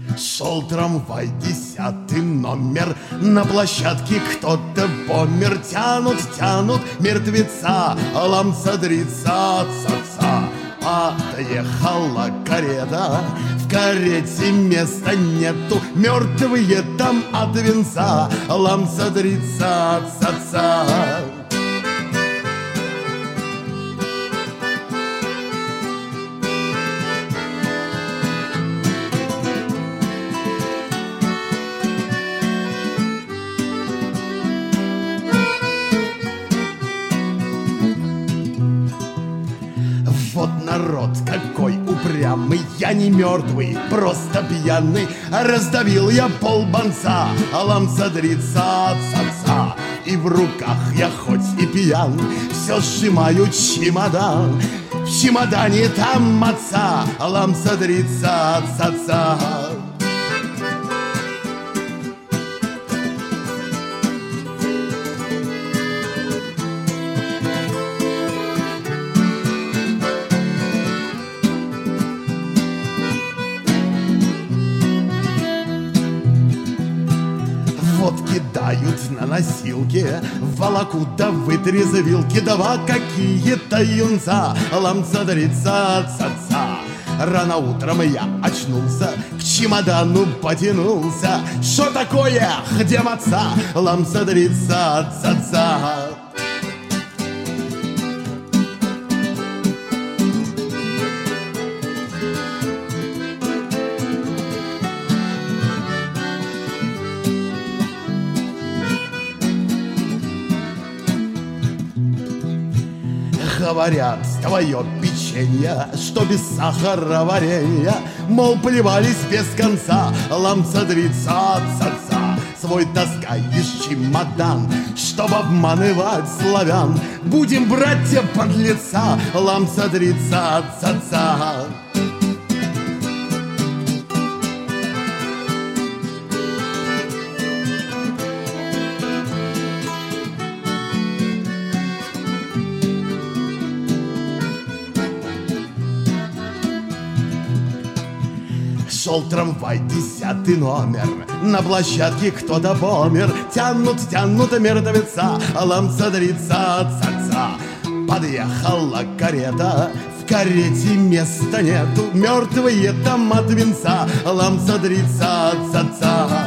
Шел трамвай, 10-й номер. На площадке кто-то помер. Тянут, тянут мертвеца, ламсадрица, ца-ца. Подъехала карета, в карете места нету. Мертвые там от венца, ламсадрица, ца-ца. Вот народ какой упрямый, я не мертвый, просто пьяный. Раздавил я полбанца, ламсадрица, ца-ца. И в руках я хоть и пьян, все сжимаю чемодан. В чемодане там маца, ламсадрица, ца-ца. Вот кидают на носилки, волокут да вытрезвилки, два какие-то юнца, ламсадрица, ца-ца. Рано утром я очнулся, к чемодану потянулся. Шо такое, где маца, ламсадрица, ца-ца. Говорят, твое печенье, что без сахара варенья, мол, плевались без конца, ламсадрица, ца-ца. Свой таскаешь чемодан, чтоб обманывать славян. Будем, братья, подлеца, ламсадрица, ца-ца. Шел трамвай, 10-й номер. На площадке кто-то помер. Тянут, тянут мертвеца, ламсадрица, ца-ца. Подъехала карета, в карете места нету. Мертвые там от венца, ламсадрица, ца-ца.